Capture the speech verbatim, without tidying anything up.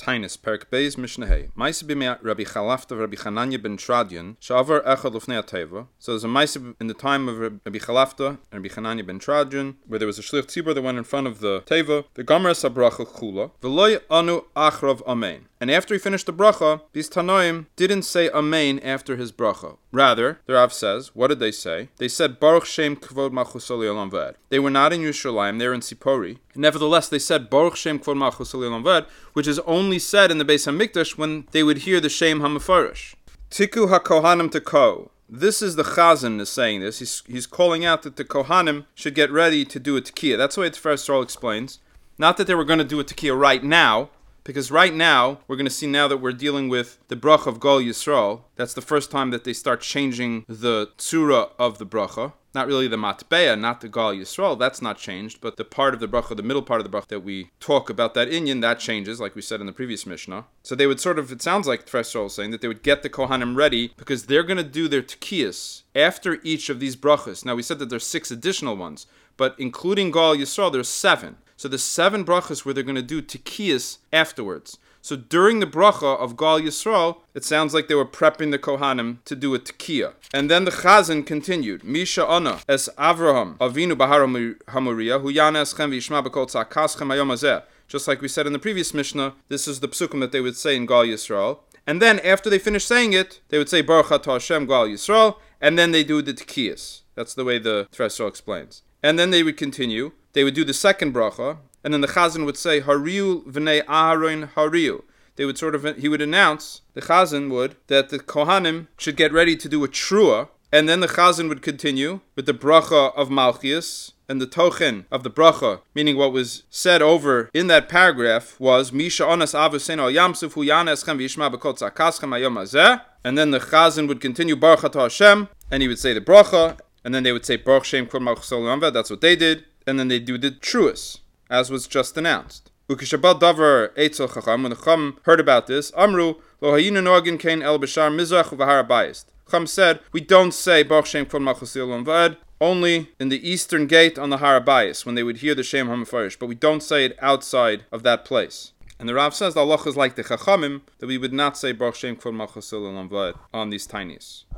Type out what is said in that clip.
Tainis, Perk Beis, Mishnah Hey. Maisa b'mei Rabbi Chalafta, Rabbi Chananya ben Tradian, Sha'avar echad l'fnei Teva. So there's a Maisa in the time of Rabbi Chalafta and Rabbi Chananya ben Tradian, where there was a Shlich Tzibur that went in front of the Teva. The Gomer Sabracha Chula. V'loy anu achrav amen. And after he finished the bracha, these Tanoim didn't say amen after his bracha. Rather, the Rav says, what did they say? They said Baruch Shem Kvod Malchus Olam V'ed. They were not in Yerushalayim, they were in Sipori. Nevertheless, they said Baruch Shem Kvod Malchus Olam V'ed, which is only said in the Beis HaMikdash when they would hear the Shem HaMefarish. Tiku HaKohanim Teko. This is the Chazan is saying this. He's, he's calling out that the Kohanim should get ready to do a Tekiah. That's the way the first Torah explains. Not that they were going to do a Tekiah right now, because right now, we're going to see now that we're dealing with the bracha of Gal Yisrael. That's the first time that they start changing the tzura of the bracha. Not really the matbeya, not the Gal Yisrael, that's not changed, but the part of the bracha, the middle part of the bracha that we talk about, that inyan, that changes, like we said in the previous Mishnah. So they would sort of, it sounds like the first Torah is saying that they would get the Kohanim ready because they're going to do their tekiyas after each of these brachas. Now we said that there's six additional ones, but including Gal Yisrael, there's seven. So the seven brachas where they're going to do tekiyas afterwards. So during the bracha of Gal Yisrael, it sounds like they were prepping the Kohanim to do a tekiyah. And then the Chazan continued, Misha Ana es Avraham Avinu Bahar HaMoriah Hu Yana Eschem V'Yishma B'Kol Tzakaschem Hayom Hazeh. Just like we said in the previous Mishnah, this is the psukim that they would say in Gal Yisrael. And then after they finish saying it, they would say Baruch Atah Hashem Gal Yisrael, and then they do the tekiyas. That's the way the Tresor explains. And then they would continue. They would do the second bracha, and then the Chazan would say, Hariu v'nei Aharon Hariu. They would sort of, he would announce, the Chazan would, that the Kohanim should get ready to do a trua, and then the Chazan would continue with the bracha of Malchias, and the tochen of the bracha, meaning what was said over in that paragraph was, Misha onas avusein al yamsuf hu yana eschem v'yishma b'kol tzakaschem hayom hazeh, and then the Chazan would continue, Baruch Atah Hashem, and he would say the bracha, and then they would say, Baruch Shem Kvod Malchus Olam V'ed, that's what they did, and then they do the truas, as was just announced. Ukishabal davar eitzel chacham, when the Chacham heard about this, Amru, lo hayinu noagin kein el b'shar mizrach u'v'har habayis. Chacham said, we don't say Baruch Shem Kvod Malchus Olam V'ed, only in the eastern gate on the Har Habayis, when they would hear the Shem HaMefarish, but we don't say it outside of that place. And the Rav says, the Allah is like the Chachamim, that we would not say Baruch Shem Kvod Malchus Olam V'ed on these tinies.